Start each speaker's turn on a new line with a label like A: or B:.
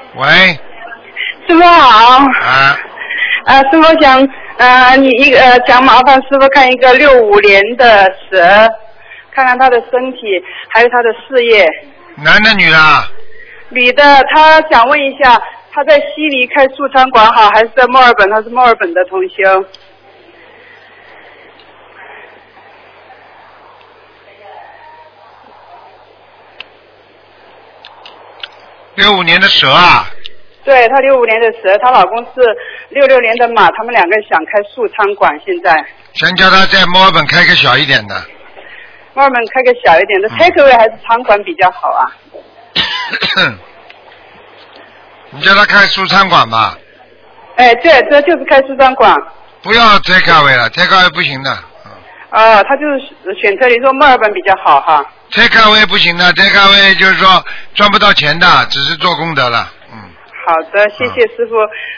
A: 喂。
B: 师傅好。师傅想想麻烦师傅看一个65年的蛇，看看他的身体还有他的事业。
A: 男的女的？
B: 女的，他想问一下，他在悉尼开素餐馆好，还是在墨尔本？他是墨尔本的同修。
A: 65年的蛇啊？
B: 对，她65年的蛇，她老公是66年的马，他们两个想开素餐馆，现在。
A: 先叫他在墨尔本开个小一点的。
B: 墨尔本开个小一点的 takeaway 还是餐馆比较好啊？
A: 你叫他开素餐馆吧。
B: 哎，对，这就是开素餐馆。
A: 不要 takeaway 了 ，takeaway 不行的。
B: 他就是选择你说墨尔本比较好哈。
A: takeaway 不行的 ，takeaway 就是说赚不到钱的，只是做功德了。
B: 好的，谢谢师傅。